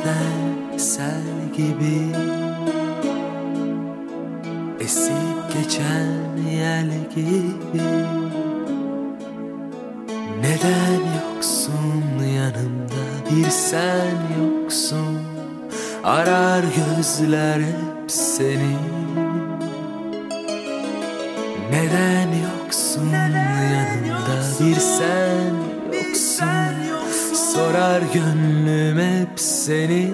giden sel gibi, esip geçen yel gibi. Neden yoksun yanımda, bir sen yoksun, arar gözler hep seni. Neden yoksun yanımda, bir sen yoksun, sorar gönlüm hep seni.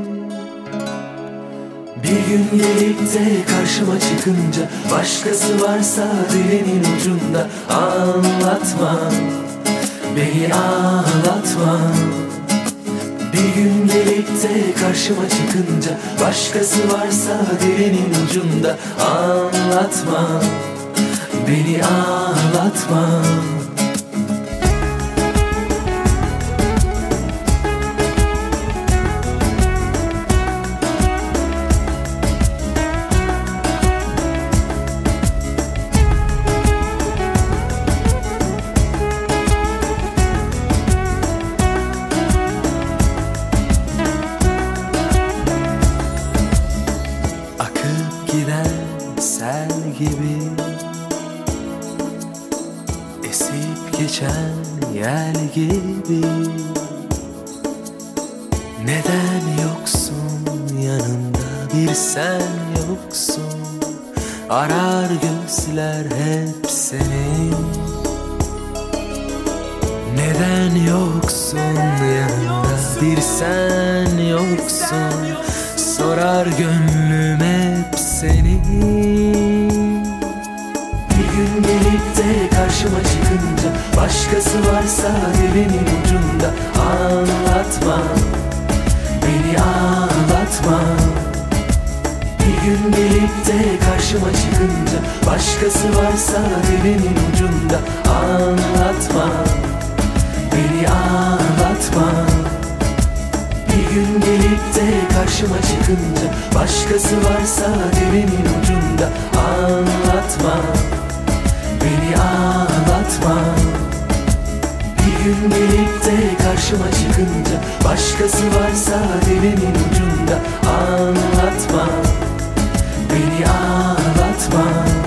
Bir gün gelip de karşıma çıkınca, başkası varsa dilinin ucunda, anlatma, beni ağlatma. Bir gün gelip de karşıma çıkınca, başkası varsa dilinin ucunda, anlatma, beni ağlatma. Akıp giden sel gibi, esip geçen yel gibi. Neden yoksun yanımda, bir sen yoksun, arar gözler hep seni. Neden yoksun yanımda, bir sen yoksun, sorar gönlüm hep seni. Bir gün gelip de karşıma çıkınca, başkası varsa dilinin ucunda, anlatma, beni ağlatma. Bir gün gelip de karşıma çıkınca, başkası varsa dilinin ucunda, anlatma, beni ağlatma. Bir gün gelip de karşıma çıkınca, başkası varsa dilinin ucunda, anlatma, beni ağlatma. Bir gün gelip de karşıma çıkınca, başkası varsa dilinin ucunda, anlatma, beni ağlatma.